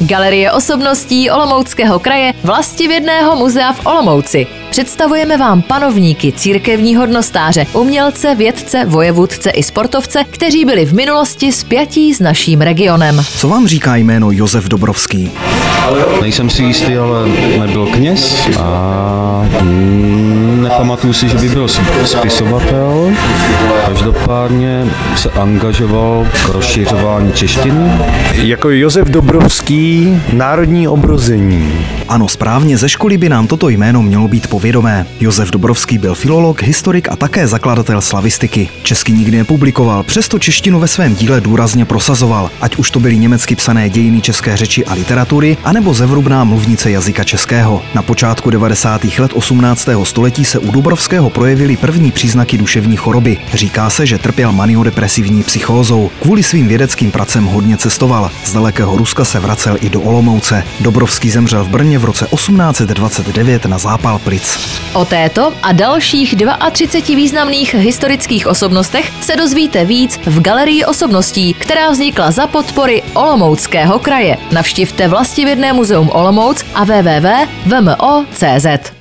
Galerie osobností Olomouckého kraje Vlastivědného muzea v Olomouci. Představujeme vám panovníky, církevní hodnostáře, umělce, vědce, vojevůdce i sportovce, kteří byli v minulosti spjatí s naším regionem. Co vám říká jméno Josef Dobrovský? Nejsem si jistý, ale nebyl kněz a nepamatuju si, že by byl spisovatel. Každopádně se angažoval k rozšiřování češtiny. Jako Josef Dobrovský, národní obrození. Ano, správně, ze školy by nám toto jméno mělo být povědomé. Josef Dobrovský byl filolog, historik a také zakladatel slavistiky. Česky nikdy nepublikoval, přesto češtinu ve svém díle důrazně prosazoval, ať už to byly německy psané dějiny české řeči a literatury, anebo zevrubná mluvnice jazyka českého. Na počátku 90. let 18. století se u Dobrovského projevily první příznaky duševní choroby. Říká se, že trpěl maniodepresivní psychózou. Kvůli svým vědeckým pracem hodně cestoval. Z dalekého Ruska se vracel i do Olomouce. Dobrovský zemřel v Brně v roce 1829 na zápal plic. O této a dalších 32 významných historických osobnostech se dozvíte víc v Galerii osobností, která vznikla za podpory Olomouckého kraje. Navštivte Vlastivědné muzeum Olomouc a www.vmo.cz.